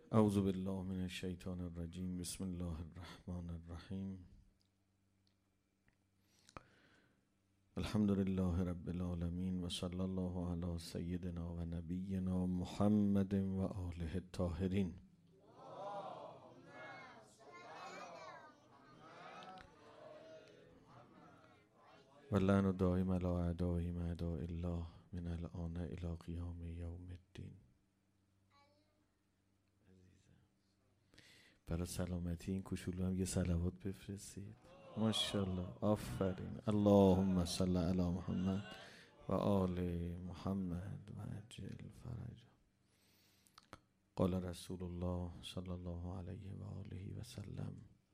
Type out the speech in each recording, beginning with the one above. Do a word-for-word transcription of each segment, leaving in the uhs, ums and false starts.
اعوذ بالله من الشیطان الرجیم. بسم الله الرحمن الرحیم. الحمد لله رب العالمین و صلی الله علی سیدنا و نبینا محمد و آله الطاهرین. و لعن دائم علی اعدائهم اعداء الله من الآن الی قیام یوم الدین. برای سلامتی این کوچولو هم یه صلوات بفرستید. ماشاءالله، آفرین. اللهم صل علی محمد و آل محمد و عجل فرج. قال رسول الله صلی الله علیه و آله و سلم: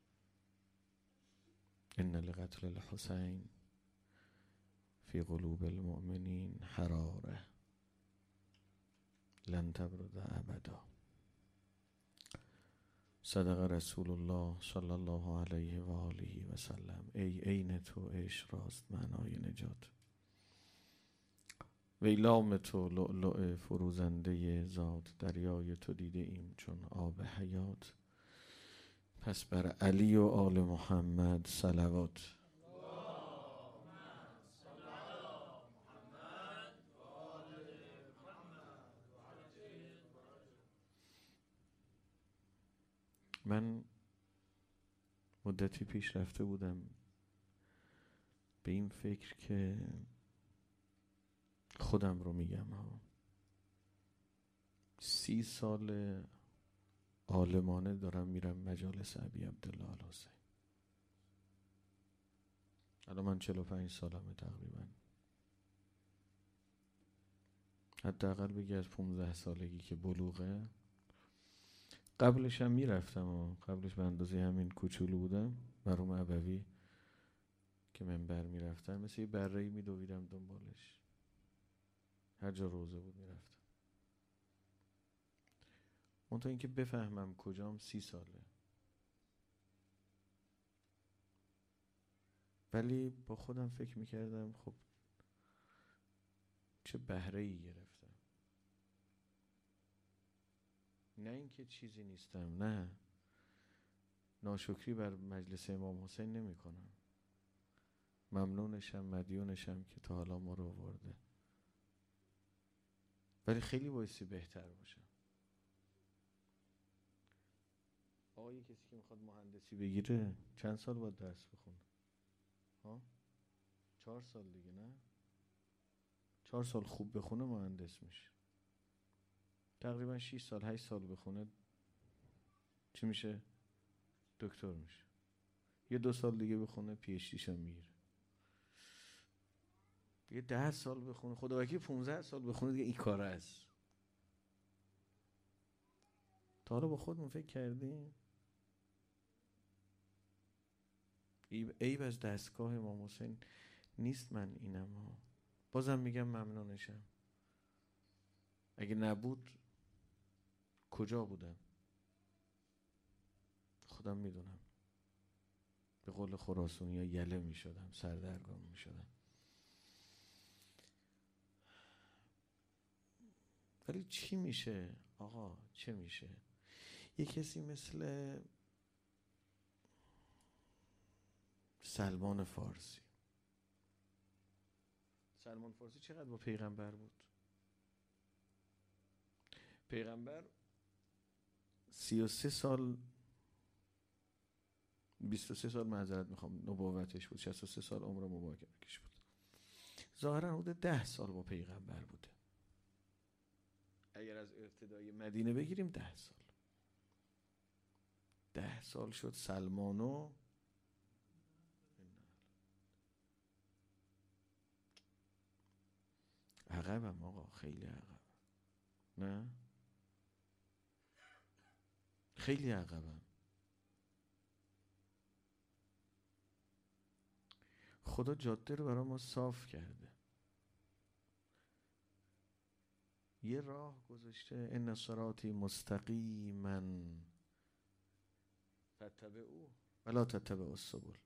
ان لقتل الحسین فی قلوب المؤمنین حراره لن تبرد ابدا. صدق رسول الله صلی الله علیه و آله و سلم. ای عین تو عشق راست معنای نجات، وی لام تو لؤلؤ فروزنده ذات. دریای تو دیده ایم چون آب حیات، پس بر علی و آل محمد صلوات. من مدتی پیش رفته بودم به این فکر که خودم رو میگم ها، سی سال عالمانه دارم میرم مجالس ابی عبدالله الحسین. الان من چهل و پنج سالمه تقریبا، حداقل بگی از پونزده سالگی که بلوغه. قبلش هم میرفتم و قبلش به اندازه همین کوچولو بودم مرحوم ابوی که منبر میرفتن، مثل یه بره‌ای میدویدم دنبالش، هر جا روزه بود میرفتم. منتها اینکه بفهمم کجام سی ساله، ولی با خودم فکر میکردم خب چه بهره‌ای گرفتم. نه اینکه چیزی نیستم، نه، ناشکری بر مجلس امام حسین نمی کنم، ممنونشم مدیونشم که تا حالا ما رو آورده، ولی خیلی بایستی بهتر باشم. آقا کسی که میخواد مهندسی بگیره چند سال باید درس بخونه؟ ها؟ چهار سال دیگه، نه؟ چهار سال خوب بخونه مهندس میشه. تقریبا شش سال هشت سال بخونه چی میشه؟ دکتر میشه. یه دو سال دیگه بخونه پی اچ دیش هم میگیره. یه ده سال بخونه، خدا وکیل پونزده سال بخونه دیگه این کاره است. تا حالا با خودمون فکر کردیم عیب از دستگاه امام حسین نیست من اینم ها، بازم میگم ممنونشم. اگه نبود کجا بودم خودم میدونم، به قول خراسانی ها یله میشدم، سردرگم میشدم. ولی چی میشه آقا، چه میشه؟ یه کسی مثل سلمان فارسی، سلمان فارسی چقدر با پیغمبر بود؟ پیغمبر سی و سه سال بیست و سه سال معذرت میخوام نبوتش بود، شصت و سه سال عمر مبارکش بود. ظاهرا حدود ده سال با پیغمبر بوده. اگر از ابتدای مدینه بگیریم ده سال ده سال شد. سلمانو عقبم آقا، خیلی عقب، نه خیلی عقبم. خدا جاده رو برای ما صاف کرده، یه راه گذاشته، ان صراطی مستقیما فاتبعوه ولا تتبعوا السبل.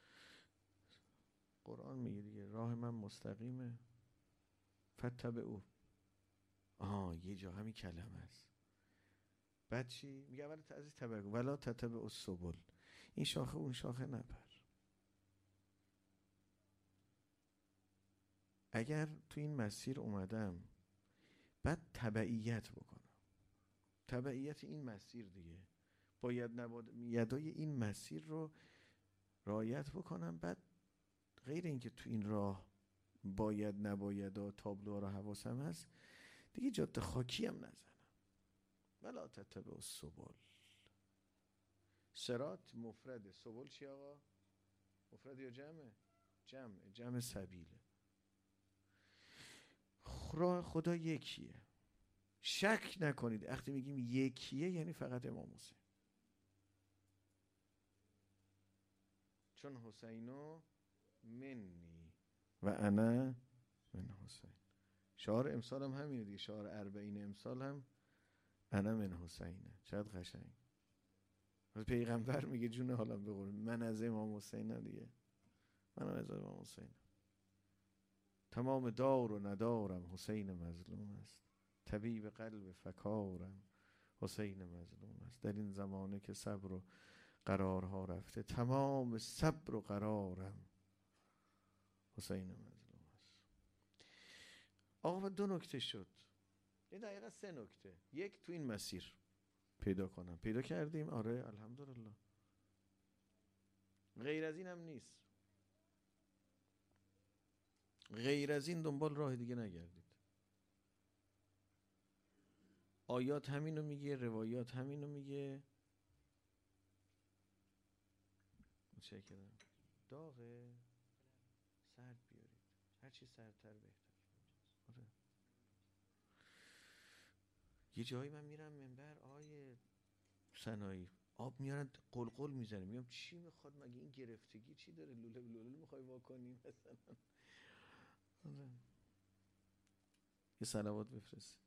قرآن میگه دیگه راه من مستقیمه، فاتبعوه. آها، یه جا همین کلمه است. بعد چی؟ میگه اول از تبع ولا تتبع السبل، این شاخه اون شاخه نپر. اگر تو این مسیر اومدم بعد تبعیت بکنم، تبعیت این مسیر دیگه، باید نباید یدای این مسیر رو رعایت بکنم. بعد غیر اینکه تو این راه باید نباید و تابلوها رو حواسم هست، دیگه جاده خاکی هم نزنم. ولا تتبع السبل. صراط مفرده، سبل چی آقا؟ مفرد یا جمعه؟ جمعه، جمع سبیله. راه خدا یکیه، شک نکنید وقتی میگیم یکیه یعنی فقط امام حسین، چون حسینو منی و انا من حسین. شعار امسال هم همینه دیگه، شعار اربعین امسال هم انا من حسینه. چقدر قشنگ. پیغمبر میگه جون حالا بقول من از امام حسینم دیگه، من از امام حسین. تمام دار و ندارم حسین مظلوم است، طبیب قلب فکارم حسین مظلوم است. در این زمانه که صبر و قرارها رفته، تمام صبر و قرارم حسین مظلوم است. آقا دو نکته شد، این دقیقا سه نکته. یک، تو این مسیر پیدا کنم، پیدا کردیم، آره الحمدلله، غیر از این هم نیست، غیر از این دنبال راه دیگه نگردید. آیات همینو میگه، روایات همینو میگه. متشکرم. داغه سرد بیارید، هرچی سردتر بهتر. آره. یه جایی من میرم منبر آیه سنایی آب میارن قلقل میزنه، میگم چی میخواد مگه این گرفتگی چی داره، لوله لوله میخوای واکنیم مثلا. آره. یه صلوات بفرست.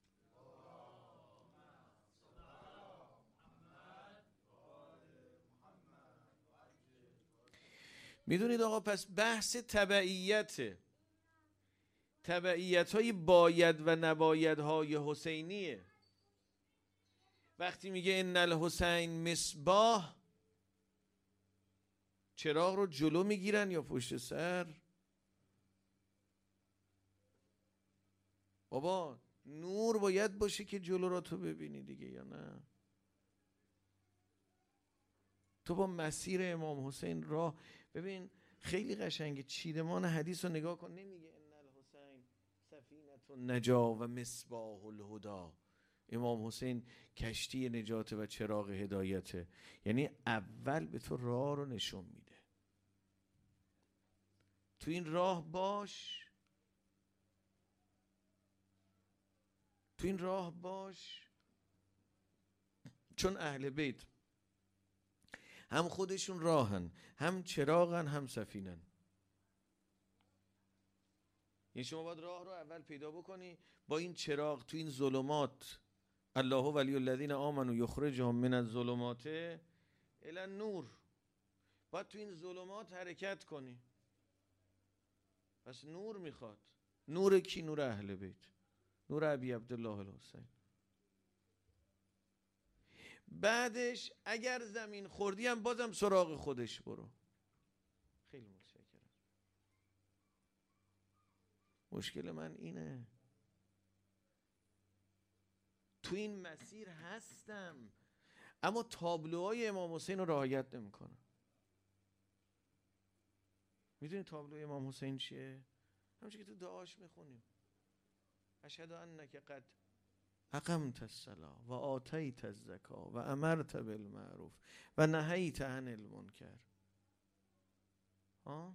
میدونید آقا پس بحث تبعیت، تبعیت های باید و نباید های حسینیه. وقتی میگه ان الحسین مصباح، چراغ رو جلو میگیرن یا پشت سر؟ بابا نور باید باشه که جلو را تو ببینی دیگه، یا نه؟ تو با مسیر امام حسین راه ببین، خیلی قشنگه. چیدمان حدیث رو نگاه کن، نمیگه ان الحسین سفینة النجا و مصباح الهدی، امام حسین کشتی نجات و چراغ هدایته. یعنی اول به تو راه رو نشون میده، تو این راه باش، تو این راه باش. چون اهل بیت هم خودشون راهن، هم چراغن، هم سفینن. یعنی شما باید راه رو اول پیدا بکنی، با این چراغ تو این ظلمات. الله ولی الذین آمنوا یخرجهم من الظلمات الی النور. باید تو این ظلمات حرکت کنی. پس نور میخواد. نور کی؟ نور اهل بیت، نور ابی عبدالله الحسین. بعدش اگر زمین خوردی هم بازم سراغ خودش برو. خیلی متشکرم. مشکل من اینه، تو این مسیر هستم اما تابلوهای امام حسین رو رعایت نمیکنم. میدونی تابلوی امام حسین چیه؟ همونجوری که تو دعاش میخونیم، اشهد انک قد اقمت الصلاة و آتیت الزکاة و امرت بالمعروف و نهیت عن المنکر. ها؟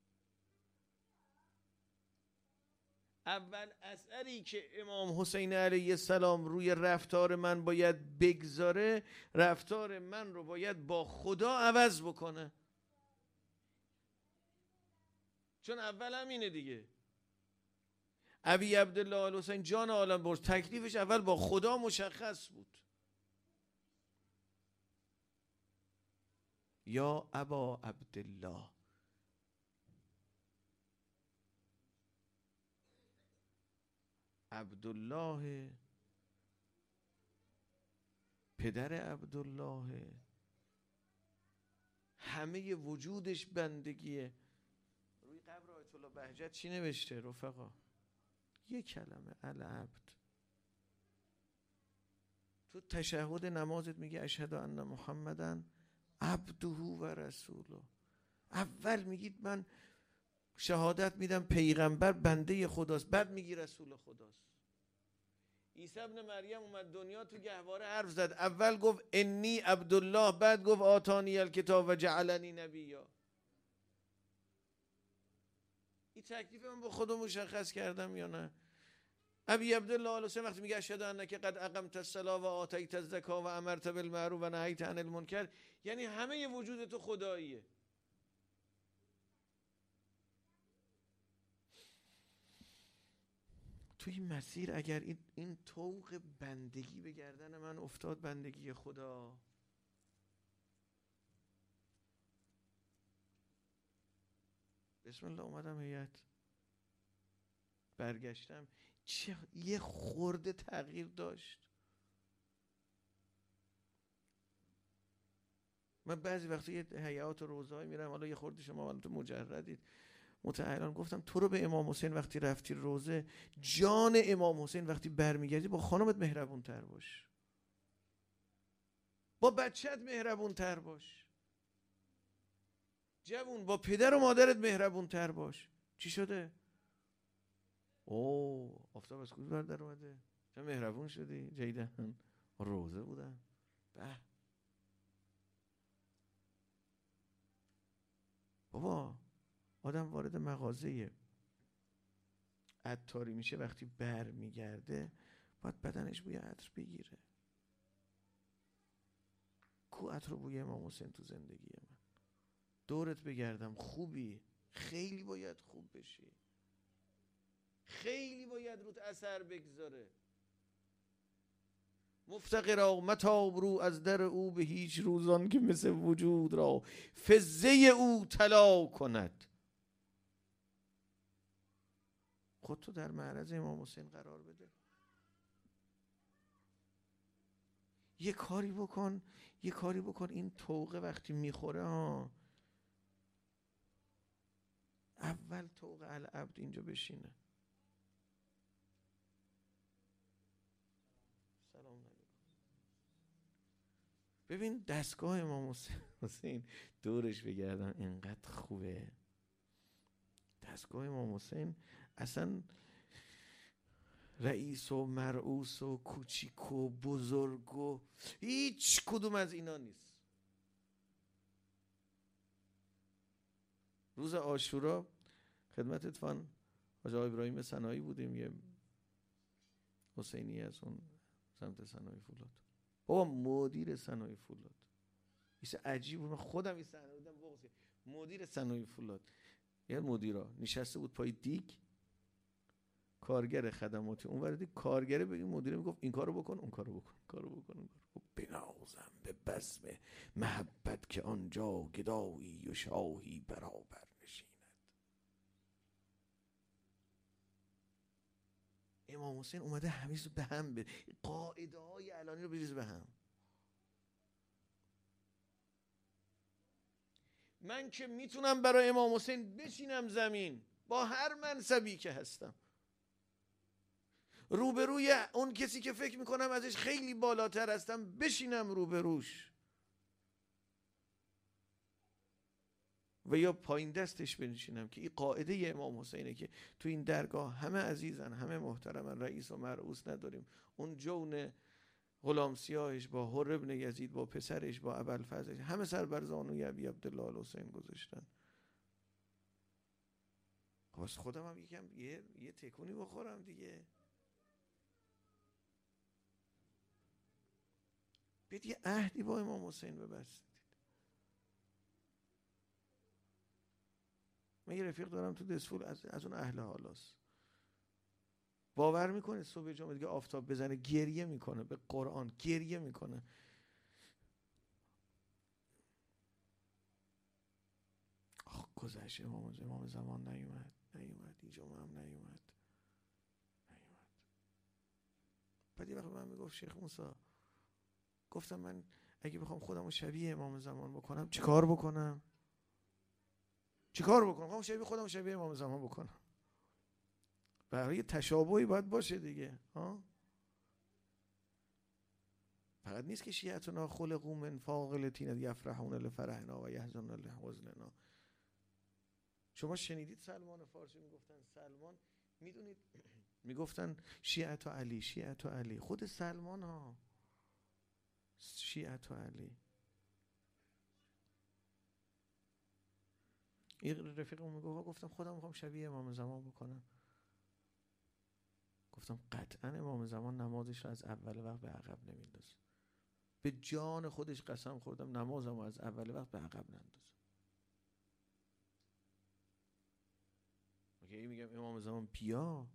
اول اثری که امام حسین علیه السلام روی رفتار من باید بگذاره، رفتار من رو باید با خدا عوض بکنه. چون اول همینه دیگه. ابی عبدالله الحسین جان عالم برد، تکلیفش اول با خدا مشخص بود. یا ابا عبدالله، عبدالله پدر عبدالله، همه وجودش بندگیه. روی قبر آیت الله بهجت چی نوشته رفقا؟ یک کلمه العبد. تو تشهد نمازت میگه اشهد ان محمدن عبده و رسوله. اول میگید من شهادت میدم پیغمبر بنده خداست، بعد میگی رسول خداست. عیسی ابن مریم اومد دنیا، تو گهواره حرف زد، اول گفت انی عبدالله، بعد گفت آتانی الکتاب و جعلنی نبیا. این تکلیف من با خودم مشخص کردم یا نه؟ ابی عبدالله آل حسین وقتی میگه اشهد انک قد اقمت الصلاة و آتیت الزکاة و امرت بالمعروف و نهیت عن المنکر، یعنی همه وجود تو خداییه. تو این مسیر اگر این این طوق بندگی به گردن من افتاد، بندگی خدا، بسم الله اومدم هیئت، برگشتم، چه یه خورده تغییر داشت. من بعضی وقتا یه هیئات و روزهای میرم، حالا یه خورده شما الان تو مجردید متأهلان، گفتم تو رو به امام حسین وقتی رفتی روزه، جان امام حسین وقتی برمیگردی با خانمت مهربون تر باش، با بچت مهربون تر باش، جوون با پدر و مادرت مهربون تر باش. چی شده؟ اوه آفتاب از کجا در اومده؟ چه مهربون شدی جیدن. روزه بودن. به بابا، آدم وارد مغازه عطاری میشه، وقتی بر میگرده باید بدنش بوی عطر بگیره. کو عطر و بوی امام حسین تو زندگی من؟ دورت بگردم خوبی، خیلی باید خوب بشی، خیلی باید روت اثر بگذاره. مفتقرا متاب رو از در او به هیچ روزان که مثل وجود را فزه او طلا کند. خودتو در معرض امام حسین قرار بده، یه کاری بکن، یه کاری بکن این طوقه وقتی میخوره ها، اول طوقه العبد اینجا بشینه. سلام علیکم. ببین دستگاه امام حسین دورش بگردم اینقدر خوبه. دستگاه امام حسین اصلا رئیس و مرعوس و کوچیک و بزرگ و هیچ کدوم از اینا نیست. روز عاشورا خدمت اتفاقاً حاج آقای ابراهیم سنایی بودیم، یه حسینی از اون سمت سنایی فولاد. بابا مدیر سنایی فولاد ایسا عجیب بود، من خودم این صحنه بودم بغض. مدیر سنایی فولاد یه مدیرا نشسته بود پای دیگ، کارگر خدماتی اون ور دیگ، کارگره به این مدیر میگفت این کارو بکن اون کارو بکن، کارو بکن اون کارو. بنازم به بزم محبت که آنجا گدایی و شاهی برابر نشیند. امام حسین اومده همیشه به هم بره، قاعده های علانی رو بریز به هم. من که میتونم برای امام حسین بشینم زمین با هر منصبی که هستم، روبروی اون کسی که فکر میکنم ازش خیلی بالاتر هستم بشینم روبروش، و یا پایین دستش بنشینم، که این قاعده امام حسینه که تو این درگاه همه عزیزن، همه محترمن، رئیس و مرعوس نداریم. اون جون غلام سیاهش با حر ابن یزید، با پسرش، با ابوالفضلش، همه سر بر زانوی ابی عبدالله آل حسین گذاشتن. خواست خودم هم یکم یه, یه تکونی بخورم دیگه. بیاد یه عهدی با امام حسین ببستید. من یه رفیق دارم تو دسفول، از, از اون اهل حالاست. باور میکنه صبح جمعه دیگه آفتاب بزنه گریه میکنه، به قرآن گریه میکنه. آخ گذشت امام امام زمان نیومد، نیومد این جمعه هم نیومد، نیومد. بعد یه وقت من میگفت شیخ موسی گفتم من اگه بخوام خودم رو شبیه امام زمان بکنم چی کار بکنم؟ چی کار بکنم؟ خودم شبیه خودم شبیه امام زمان بکنم. برای تشابهی باید باشه دیگه. ها؟ فقط نیست که شیعتنا خلقوا من فاقلتین یفرحون لفرحنا و یحزنون لحزننا. شما شنیدید سلمان فارسی میگفتن سلمان، میدونید میگفتن شیعت و علی، شیعت و علی. خود سلمان ها شیعت و علی. این رفیقم میگفت، گفتم خودم میخوام شبیه امام زمان بکنم. گفتم قطعا امام زمان نمازش رو از اول وقت به عقب نمیندازه. به جان خودش قسم خوردم نمازم رو از اول وقت به عقب نندازم. اوکی، میگم امام زمان بیا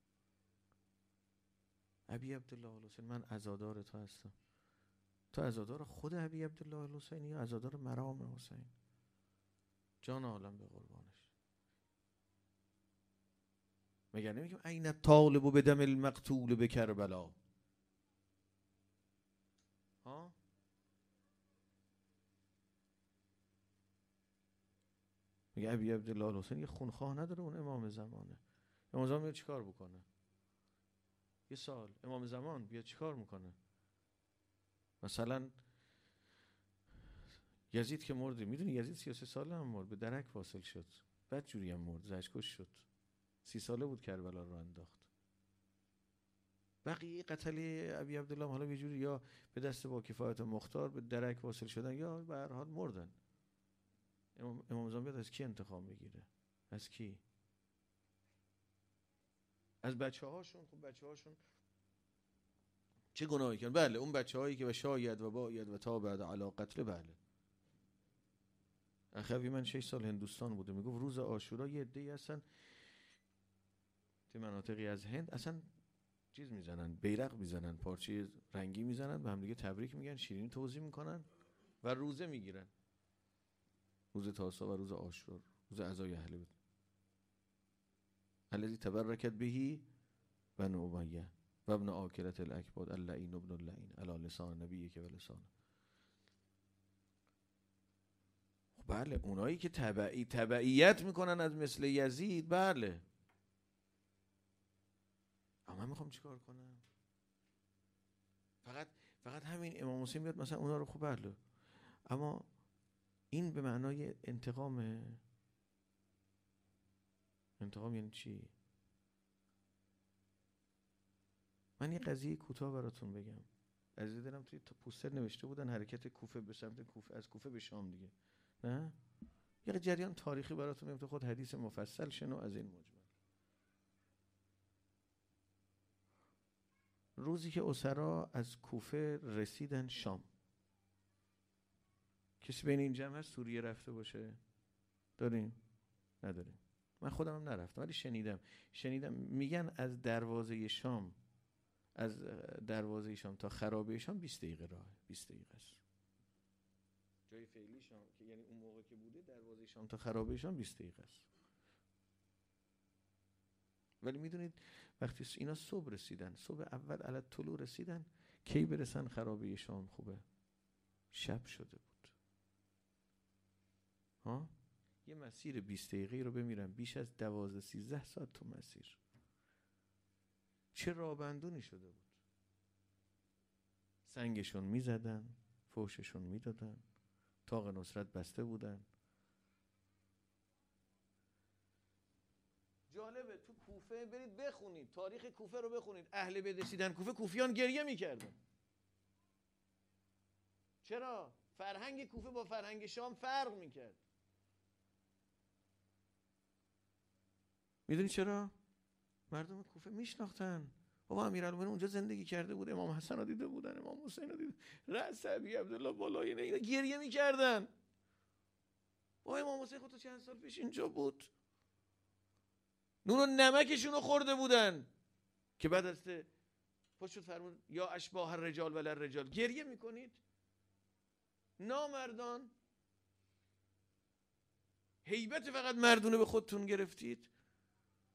ابی عبدالله حسین، من عزادار تو هستم. تو عزادار خود ابی عبدالله حسینی یا عزادار مرام حسین؟ جان عالم به قربانش. مگر نمیگم این طالب بدم المقتول به کربلا؟ ها؟ میگه ابی عبدالله حسین یه خونخواه نداره، اون امام زمانه. امام زمان بیاد چیکار بکنه؟ یه سال امام زمان بیاد چیکار میکنه؟ مثلا یزید که مرده، میدونی یزید سی و سه ساله هم مرد، به درک واصل شد، بعد جوری هم مرد، زجرکش شد. سی ساله بود کربلا رو انداخت. بقیه قتله ابی عبدالله حالا یه جوری یا به دست با کفایت مختار به درک واصل شدن یا به هر حال مردن. امام امام زمان بیاد از کی انتقام بگیره؟ از کی؟ از بچه هاشون. خب بچه هاشون چه گناهی کردن؟ بله اون بچه هایی که و شاید و باید و تا بعد علی قتل. بله اخوی من شش سال هندوستان بوده، میگفت روز عاشورا یه عده‌ای هستن تو مناطقی از هند اصلا چیز میزنن، بیرق میزنن، پارچه رنگی میزنن، به هم دیگه تبریک میگن، شیرینی توزیع میکنن و روزه میگیرن. روز تاسوعا و روز عاشورا، روز عزای اهل بیت. الذی تبرکت بهی بنو امیه و ابن آکلة الاکباد اللعین ابن اللعین علی لسان نبیه که و لسان. بله اونایی که تبعی تبعیت میکنن از مثل یزید، بله. اما من میخوام چیکار کنم؟ فقط فقط همین امام حسین بیاد مثلا اونا رو خوب بله، اما این به معنای انتقام. انتقام یعنی چی؟ من یه قضیه کوتاه براتون بگم. عزیز دلم توی پوستر نوشته بودن حرکت کوفه به سمت کوفه، از کوفه به شام دیگه. نه؟ یه جریان تاریخی براتون میگم، تو خود حدیث مفصل شنو از این مجمل. روزی که اسرا از کوفه رسیدن شام، کسی بین این جمع هست سوریه رفته باشه؟ داریم؟ نداریم. من خودم هم نرفتم ولی شنیدم شنیدم میگن از دروازه شام، از دروازه شام تا خرابه شام بیست دقیقه راهه. بیست دقیقه است. جای فعلی شام که یعنی اون موقع که بوده دروازه شام تا خرابه شام بیست دقیقه است. ولی میدونید وقتی اینا صبح رسیدن، صبح اول علی طلوع رسیدن، کی برسن خرابه شام خوبه؟ شب شده بود. ها؟ یه مسیر بیست دقیقه رو بمیرن، بیش از دوازده سیزده ساعت تو مسیر. چه رابندونی شده بود. سنگشون میزدن، فوششون میدادن، طاق نصرت بسته بودن. جالبه تو کوفه برید بخونید، تاریخ کوفه رو بخونید، اهل بیت رسیدن کوفه کوفیان گریه میکردن. چرا؟ فرهنگ کوفه با فرهنگ شام فرق میکرد. میدونی چرا؟ مردم کوفه میشناختن بابا امیرالمومنین اونجا زندگی کرده بود، امام حسن رو دیده بودن، امام حسین رو دیده، رأس ابی عبدالله بالای اینا گریه میکردن. با امام حسین خودت چند سال پیش اینجا بود، نون و نمکشون رو خورده بودن که بعد از پشت شد فرمود یا اشباح الرجال ولا الرجال. گریه میکنید؟ نامردان، هیبت فقط مردونه به خودتون گرفتید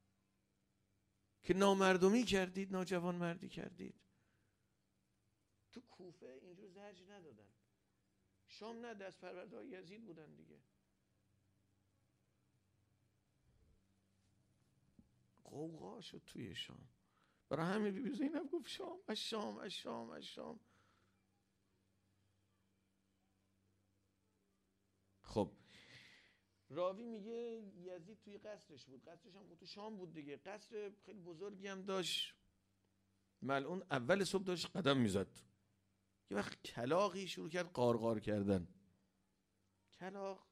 که نامردمی کردید، ناجوان مردی کردید. تو کوفه اینجور زجر ندادن، شام نه، دست پرورده های یزید بودن دیگه. قوقا شد توی شام. برای همین بیبی زینب گفت شام از شام از شام از شام. خب راوی میگه یزید توی قصرش بود، قصرش هم تو شام بود دیگه، قصر خیلی بزرگی هم داشت. ملعون اول صبح داشت قدم میزد، یه وقت کلاغی شروع کرد قارقار کردن. کلاغ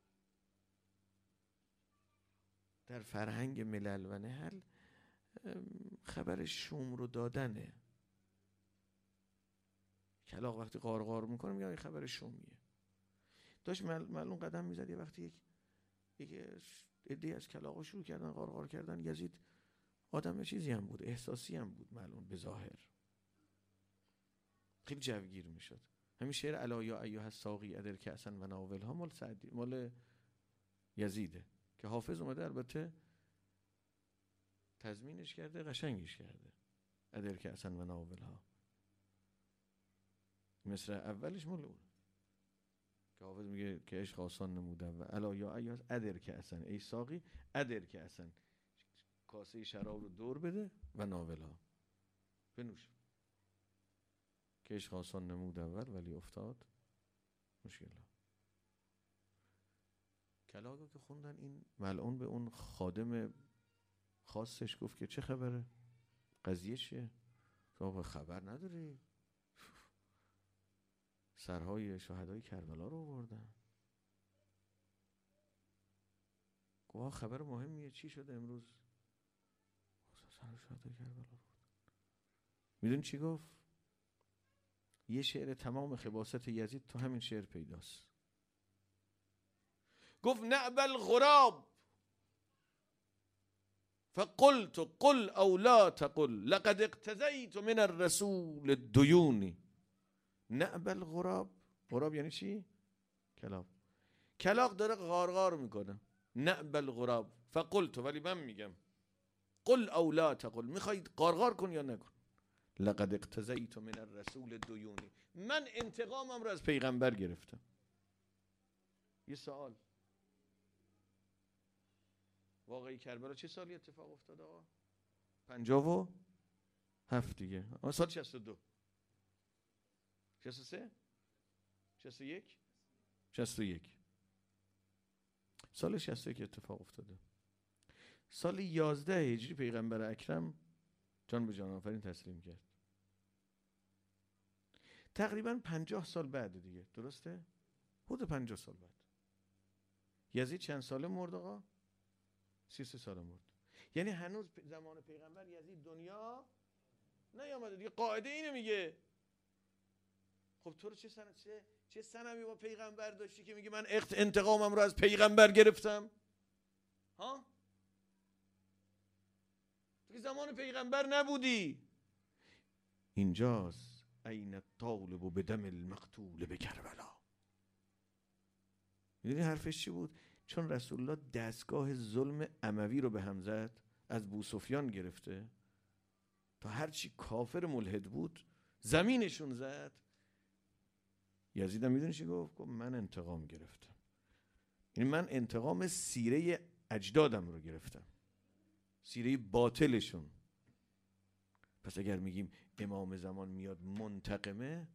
در فرهنگ ملل و نهل خبر شوم رو دادنه. کلاغ وقتی قارقار میکنه میگه این خبر شومیه. داشت ملعون قدم میزد، یه وقتی یک یک عده‌ای از کلاغا شروع کردن قارقار کردن. یزید آدم چیزی هم بود، احساسی هم بود ملعون به ظاهر، خیلی جوگیر میشد. همین شعر الا یا ایها الساقی ادر کأسا و ناولها مال سعدی، مال یزیده که حافظ اومده البته تضمینش کرده، قشنگش کرده. ادر کأسا و ناولها مصر اولش مال اون که حافظ میگه که عشق آسان نمودم و الا یا ایها ادر کأسا، ای ساقی ادر کأسا، کاسه شراب رو دور بده و ناولها بنوش. که عشق آسان نمود اول ولی افتاد مشکل ها. کلاغو که خوندن، این ملعون به اون خادم خاصش گفت که چه خبره؟ قضیه چیه؟ تو خبر نداری؟ سرهای شهدای کربلا رو آوردن. گفت خبر مهمیه، چی شده امروز؟ سر شهدای کربلا رو. میدون چی گفت؟ یه شعر تمام خباثت یزید تو همین شعر پیداست. گفت نعب الغراب فقلت قل او لا تقل لقد اقتضیت من الرسول الدیونی. نعب الغراب، غراب یعنی چی؟ کلاغ. کلاغ داره غارغار میکنه. نعب الغراب فقلت، ولی من میگم قل او لا تقل، میخواید غارغار کن یا نکن. لقد اقتضیت من الرسول الدیونی، من انتقامم رو از پیغمبر گرفتم. یه سوال، واقعی کربلا چه سالی اتفاق افتاد آقا؟ پنجاه و هفت دیگه. آن سال شصت و دو، شصت و سه، شصت و یک، شصت و یک. سال شصت و یک اتفاق افتاده. سال یازده هجری پیغمبر اکرم جان به جان آفرین تسلیم کرد. تقریبا پنجاه سال بعد دیگه، درسته؟ حدود پنجاه سال بعد. یزید چند ساله مرد آقا؟ سی و سه ساله مرد. یعنی هنوز زمان پیغمبر یزید دنیا نیامده دیگه. قاعده اینو میگه. خب تو رو چه سن چه چه سنمی با پیغمبر داشتی که میگی من انتقامم رو از پیغمبر گرفتم؟ ها؟ تو زمان پیغمبر نبودی. اینجاست این الطالب بدم المقتول به کربلا. میدونی حرفش چی بود؟ چون رسول الله دستگاه ظلم اموی رو به هم زد، از بوسفیان گرفته تا هرچی کافر ملحد بود زمینشون زد. یزید هم میدونی چی گفت؟ گفت من انتقام گرفتم. یعنی من انتقام سیره اجدادم رو گرفتم، سیره باطلشون. پس اگر میگیم امام زمان میاد منتقمه،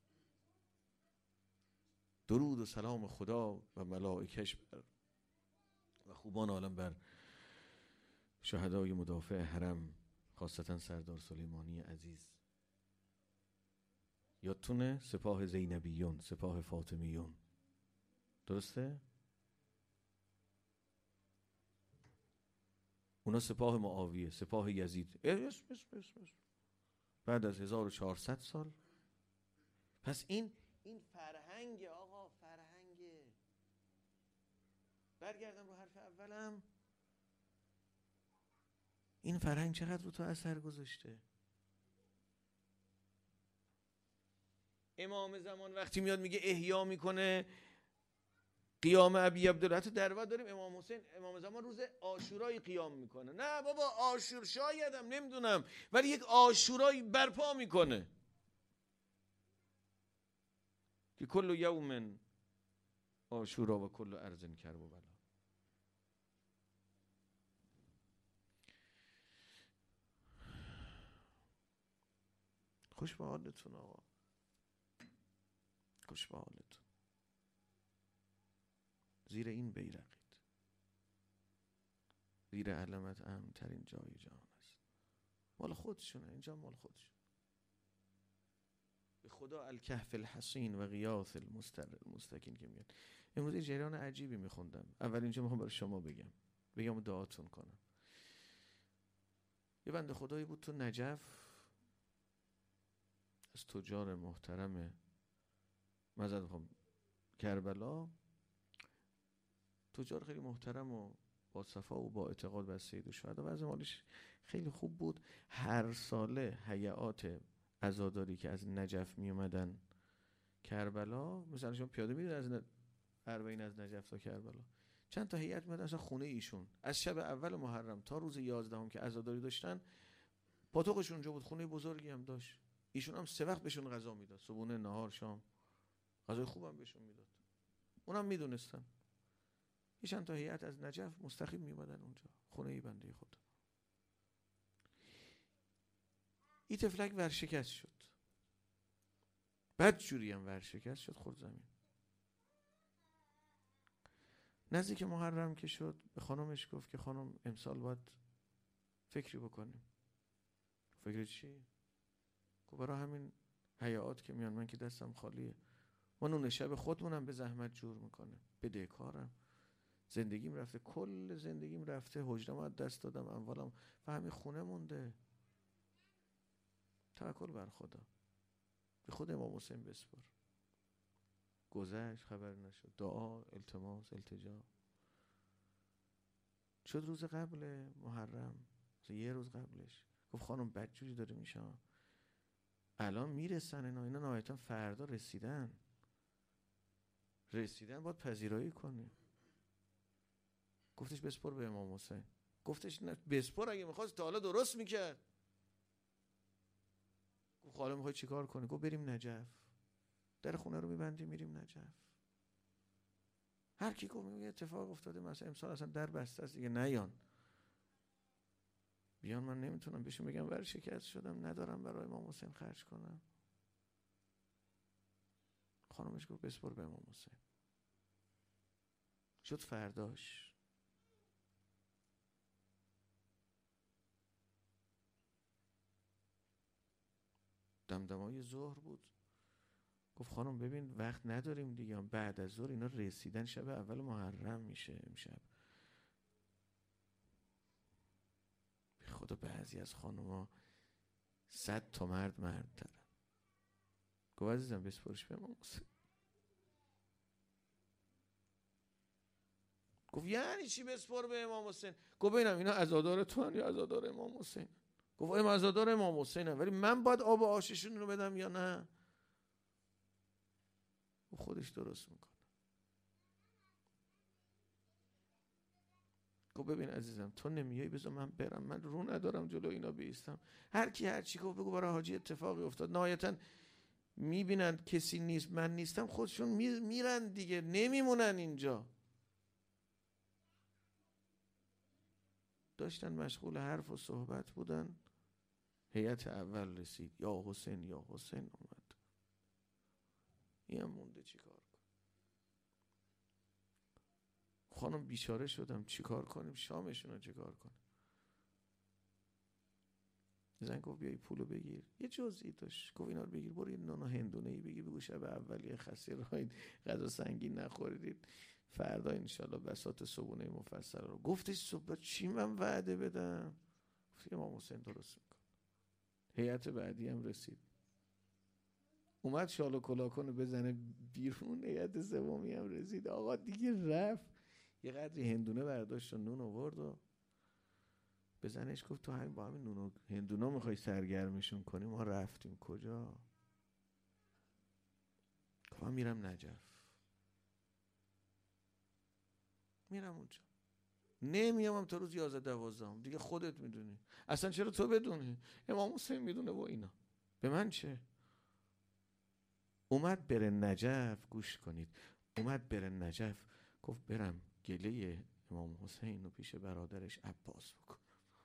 درود و سلام خدا و ملائکش بر و خوبان عالم بر شهدای مدافع حرم، خاصتا سردار سلیمانی عزیز. یادتونه سپاه زینبیون، سپاه فاطمیون، درسته؟ اونا سپاه معاویه، سپاه یزید. اسم اسم اسم اسم. بعد از هزار و چهارصد سال. پس این این فرهنگ آقا، فرهنگ. برگردم رو حرف اولم، این فرهنگ چقدر رو تو اثر گذاشته. امام زمان وقتی میاد میگه احیا میکنه قیام ابی عبدالله، حتی درود داریم امام حسین امام زمان روز عاشورایی قیام میکنه. نه بابا عاشور شایدم نمیدونم، ولی یک عاشورایی برپا میکنه. که کل یوم عاشورا و کل ارض کرب و بلا. خوش به حالتون آقا، خوش به حالتون. زیر این بیرقید، زیر علمت امن ترین جای جهان است. مال خودشونه، اینجا مال خودشون. به خدا الکهف الحصین و غیاث المستکین که میگن. امروز یه جریان عجیبی میخوندم. اول اینجا میخوام برای شما بگم بگم دعاتون کنم. یه بنده خدایی بود تو نجف، از تجار محترم مزد میخوام کربلا، تجار خیلی محترم و با صفا و با اعتقاد به سید الشهدا و وضع مالش خیلی خوب بود. هر ساله هیئات عزاداری که از نجف می اومدن کربلا، مثلا شما پیاده میرید از اربعین از نجف تا کربلا، چند تا هیئت میاد اصلا خونه ایشون از شب اول محرم تا روز یازدهم که عزاداری داشتن، پاتوقش اونجا بود. خونه بزرگی هم داشت. ایشون هم سه وقت بهشون غذا میداد، صبحونه، نهار، شام. غذای خوبم بهشون میداد. اونم میدونستن. یه چند تا هیئت از نجف مستقیم میومدن اونجا خونه ای بنده خدا. این تفلک ورشکست شد، بد جوری هم ورشکست شد، خورد زمین. نزدیک محرم که شد به خانمش گفت که خانم امسال باید فکری بکنیم. فکر چی؟ گفت برای همین هیئات که میان، من که دستم خالیه، ما نون شب خودمونم به زحمت جور میکنه، بدهکارم، زندگیم رفته، کل زندگیم رفته، حجرم از دست دادم، اموالم و همین خونه مونده. توکل بر خدا، به خود امام حسین بسپر. گذشت، خبر نشد، دعا، التماس، التجا. شد روز قبل محرم، یه روز قبلش گفت خانم بدجوری داره میشه، الان میرسن اینا اینا نهایتا فردا رسیدن رسیدن باید پذیرایی کنی. گفتش بسپر به امام حسین. گفتش نه بسپر، اگه میخواست تا حالا درست میکرد. گفت حالا میخوای چیکار کنی؟ گفت بریم نجف، در خونه رو میبندیم میریم نجف. هر کی گفت یه اتفاق افتاده مثلا امسال اصلا در بسته است دیگه، نیان بیان، من نمیتونم بهشون بگم ورشکست شدم، ندارم برای امام حسین خرج کنم. خانمش گفت بسپر به امام حسین. شد فرداش دمدمای ظهر بود، گفت خانم ببین وقت نداریم دیگه، بعد از ظهر اینا رسیدن، شب اول محرم میشه امشب. به خدا بعضی از خانوما صد تا مرد مرد ترن. گفت عزیزم بسپرش به امام حسین. گفت یعنی چی بسپر به امام حسین؟ گفت ببینم اینا عزادار تو هن یا عزادار امام حسین؟ گفت این عزادار امام حسین هم، ولی من باید آب و آششون رو بدم یا نه؟ و خودش درست میکنه. گفت ببین عزیزم تو نمیای، بذار من برم، من رو ندارم جلو اینا بیستم. هر کی هر چی گفت بگو برای حاجی اتفاقی افتاد. نهایتا میبینن کسی نیست، من نیستم، خودشون میرن دیگه، نمیمونن اینجا. داشتن مشغول حرف و صحبت بودن، هیئت اول رسید، یا حسین یا حسین اومد. این هم مونده چیکار کن. خانم بیچاره شدم، چیکار کنیم؟ شامشون رو چیکار کنیم؟ زن گفت بیایی پولو بگیر. یه جزئی داشت، گفت اینا رو بگیر برو یه نان هندونه ای بگیر، بگو شب اولیه خسیر راید غذا سنگین نخوردید، فردا انشالله بساط صبحونه مفصل رو. گفتش صبح چی من وعده بدم؟ گفت امام حسین درست میکن. هیئت بعدی هم رسید، اومد شال و کلاکن بزنه بیرون. هیئت سومی هم رسید، آقا دیگه رفت. یه قدری هندونه برداشت و نون آورد و به زنش گفت تو همین با همین نون و هندونا میخوای سرگرمشون کنی؟ ما رفتیم کجا؟ گفت من میرم نجف، میرم اونجا، نمیام تا روز یازده دوازدهم دیگه، خودت میدونی. اصلا چرا تو بدونی؟ امام حسین میدونه و اینا، به من چه؟ اومد بره نجف، گوش کنید، اومد بره نجف، گفت برم گله امام حسین رو پیش برادرش عباس بکنم.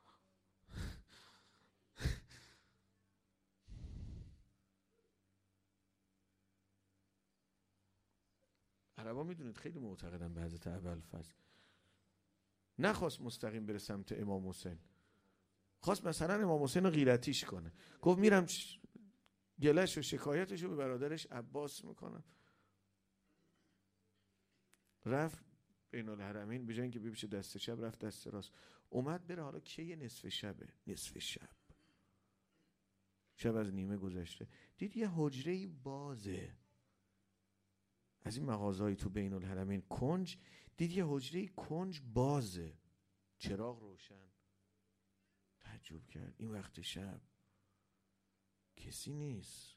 عربا میدونید خیلی معتقدن به حضرت ابوالفضل. نخواست مستقیم بره سمت امام حسین، خواست مثلا امام حسین رو غیرتیش کنه. گفت میرم گلش و شکایتش رو به برادرش عباس میکنم. رفت بین الحرمین، به جای اینکه بپیشه دست چپ رفت دست راست. اومد بره، حالا کی نصف شبه، نصف شب، شب از نیمه گذشته، دید یه حجره‌ای بازه از این مغازه‌ای تو بین الحرمین کنج، دید یه حجره‌ای کنج بازه، چراغ روشن. تعجب کرد، این وقت شب کسی نیست.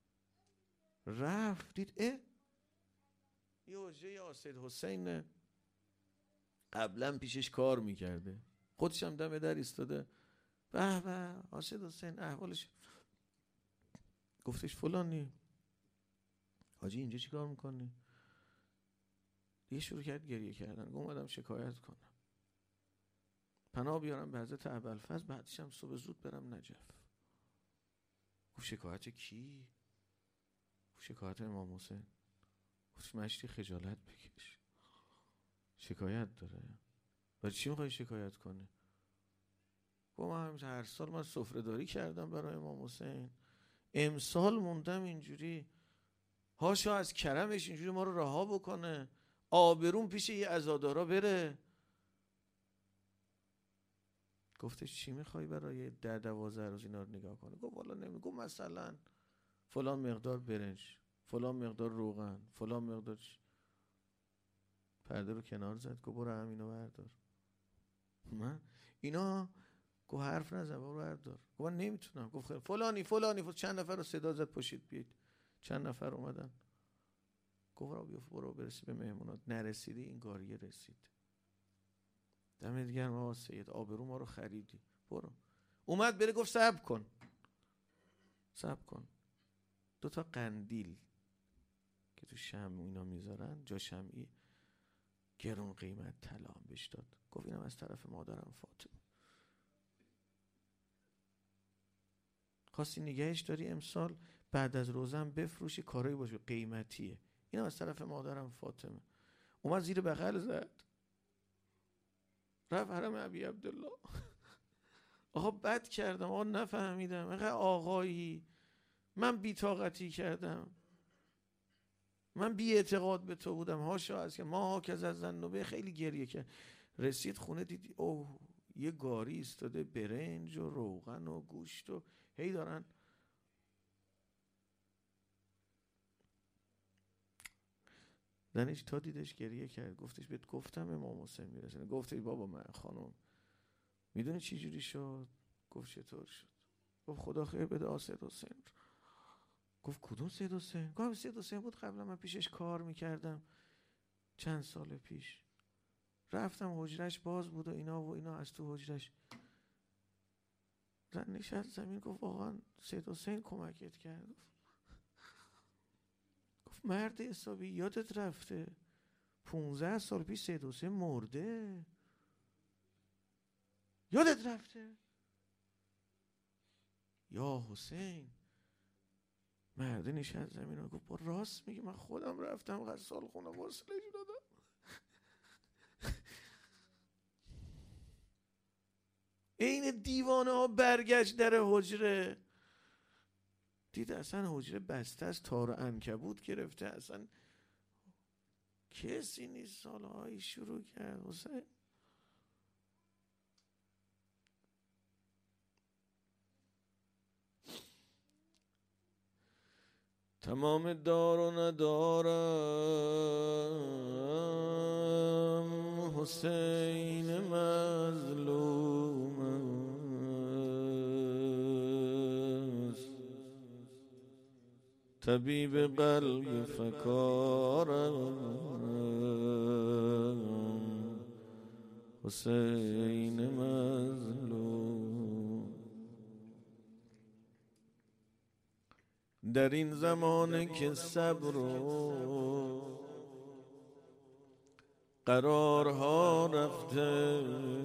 رفت دید اه یه حجره آسد حسین قبلا پیشش کار میکرده، خودش هم دم در ایستاده. به به آسد حسین احوالش. گفتش فلانی حاجی اینجا چی کار میکنی؟ دیگه شروع کرد گریه کردن. گفت اومدم شکایت کنم، پناه بیارم به حضرت ابوالفضل، بعدش هم صبح زود برم نجف. گفت شکایت کی؟ گفت شکایت امام حسین. گفت مشتی خجالت بکش، شکایت داره. برای چی میخوای شکایت کنی؟ گفت من هر سال من سفره داری کردم برای امام حسین، امسال موندم اینجوری، هاشا از کرمش اینجوری ما رو رها بکنه، آبرون پیش یه عزادارا بره. گفتش چی میخوای برای ده دوازده روز اینا رو نگاه کنه؟ گفت والا نمی. گفت مثلا فلان مقدار برنج، فلان مقدار روغن، فلان مقدار چ... پرده رو کنار زد. گفت برو همینو بردار. من اینا گفت حرف نزن، برو بردار. گفت من نمیتونم. گفت فلانی فلانی فلانی. چند نفر رو صدا زد پشید بیاید. چند نفر اومدن. گفت برو بیفت، برو برسی به مهمونات. نرسیدی این گاریه رسید. دم دیگر ما سید آبرو ما رو خریدی، برو. اومد بره، گفت صبر کن صبر کن. دو تا قندیل که تو شمع اینا میذارن، جا شمعی، گرون قیمت طلا هم بهش داد. گفت اینم از طرف مادرم فاطمه، خواستی نگهش داری امسال بعد از روزم بفروشی، کارایی باشه قیمتیه، اینم از طرف مادرم فاطمه. اومد زیر بغل زد، رفت حرم ابی عبدالله. آقا بد کردم، آقا نفهمیدم، آقا آقایی من بی‌طاقتی کردم، من بی اعتقاد به تو بودم، هاشا از که ما ها که از زنوبه. خیلی گریه کرد. رسید خونه دیدی اوه یه گاری ایستاده، برنج و روغن و گوشت و هی دارن. زنش تا دیدش گریه کرد. گفتش بهت گفتم امام حسین میرسه. گفت ای بابا من خانم میدونی چی جوری شد؟ گفت چطور شد؟ گفت خدا خیر بده آسد حسین. گفت کدوم سید حسین؟ گفت سید حسین بود قبلا من پیشش کار میکردم چند سال پیش، رفتم حجرش باز بود و اینا و اینا، از تو حجرش. زن نشست زمین. گفت واقعا سید حسین کمکت کرد؟ گفت مرد حسابی یادت رفته پونزده سال پیش سید حسین مرده، یادت رفته؟ یا حسین. مرد نشست زمین و گفت با راست میگی، من خودم رفتم غسال خونه وصلش دادم. این دیوانه ها برگشت در حجره، دید اصلا حجره بسته از تار و عنکبوت گرفته، اصلا کسی نیست. سالهایی شروع کرد حسین. تمام دار و ندارم، حسین مظلوم است، طبیب قلب فکارم، حسین مظلوم. در این زمانه که صبر و قرارها رفته،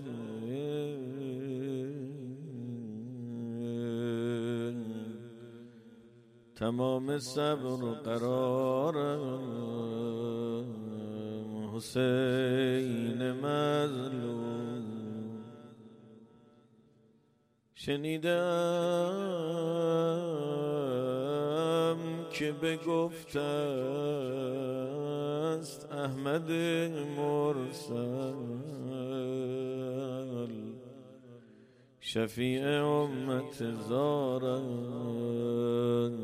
تمام صبر و قرارم حسین مظلوم. شنیدم که بگفته است احمد مرسل شفیع امت زارم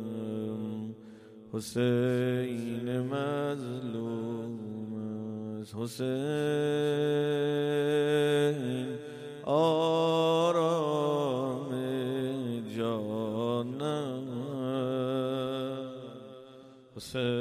حسین مظلوم است. حسین آرام جانم، حسین